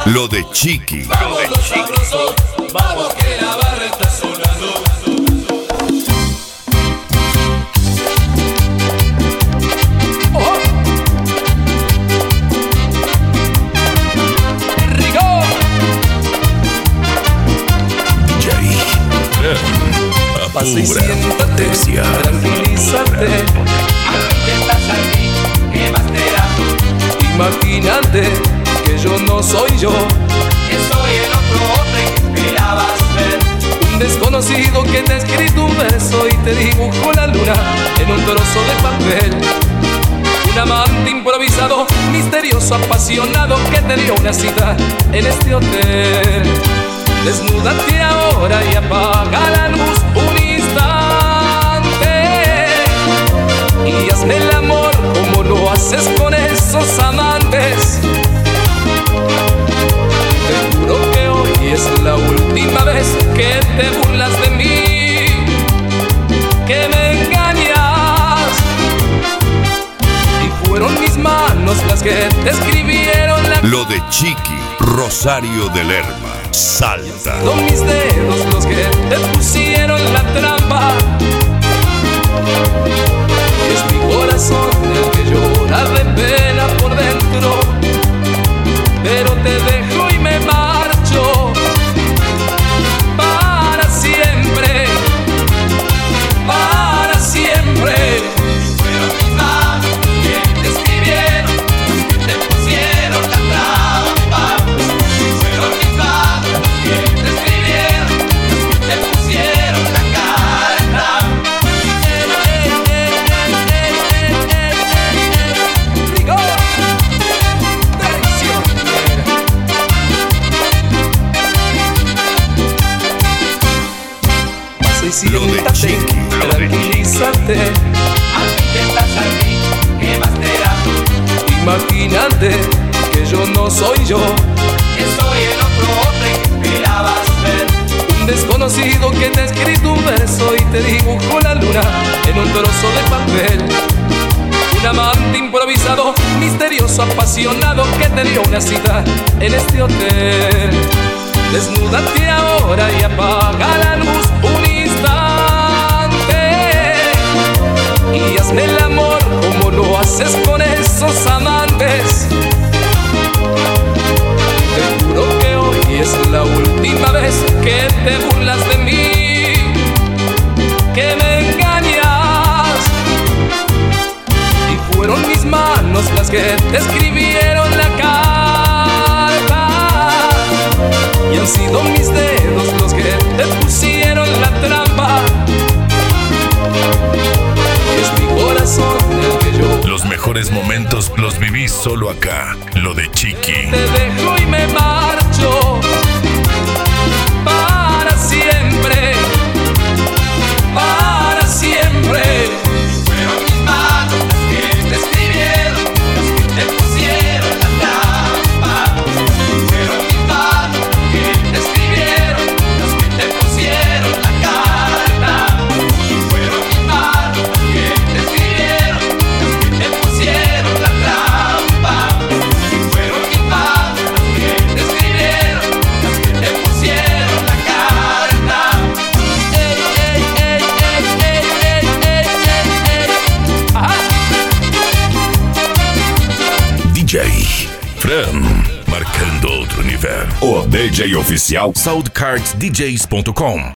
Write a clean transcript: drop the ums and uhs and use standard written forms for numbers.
Lo de Chiqui. Vamos los sabrosos, vamos que la barra está sonando. Oh. Rico. DJ. Pasa y Pura siéntate, potencia. tranquilízate. ¿Qué pasa aquí? ¿Qué más te da? Imagínate que yo no soy yo, Que soy el otro hombre que esperabas ver. un desconocido que te ha escrito un verso y te dibujó la luna en un trozo de papel. Un amante improvisado, misterioso, apasionado que te dio una cita en este hotel. Desnúdate ahora y apaga la luz un instante y hazme el amor como lo haces con esos amantes. Te juro que hoy es la última vez que te burlas de mí, que me engañas. Y fueron mis manos las que te escribieron la Lo de Chiqui. Rosario de Lerma. Salta. Son mis dedos los que te pusieron la trampa. Es mi corazón el que llora de pena por dentro. Pero te dejo y me marcho para siempre, para siempre. Fueron mis manos que te escribieron, que te pusieron la trampa. Fueron mis manos que te escribieron, que te pusieron la carta. Rico, traicionera. Pasa y Lo de siéntate, Chiqui, lo de tranquilízate. ¿A ti qué pasa aquí? ¿Qué más te da? Imagínate que yo no soy yo, Que soy el otro hombre que esperabas ver. un desconocido que te ha escrito un verso y te dibujó la luna en un trozo de papel. Un amante improvisado, misterioso, apasionado que te dio una cita en este hotel. Desnúdate ahora y apaga la luz un instante y hazme el amor como lo haces con esos amantes. Te juro que hoy es la última vez que te burlas de mí, que me engañas. Y fueron mis manos las que te escribieron la carta. Y han sido mis dedos los que te pusieron la trampa. Es mi corazón el que yo Los mejores momentos los viví solo acá. Lo de Chiqui. te dejo y me marcho para siempre, para siempre. Fueron mis manos las que te escribieron, las que te pusieron la trampa. Fueron mis manos las que te escribieron, las que te pusieron la carta. Fueron mis manos las que te escribieron, las que te pusieron la trampa. Fueron mis manos las que te escribieron, las que te pusieron la carta. Ey, ey, ey, ey, ey, ey, ey, ey, ey. Ajá. DJ. Fran. Marcando outro nível. O DJ oficial SoundCardsDJs.com.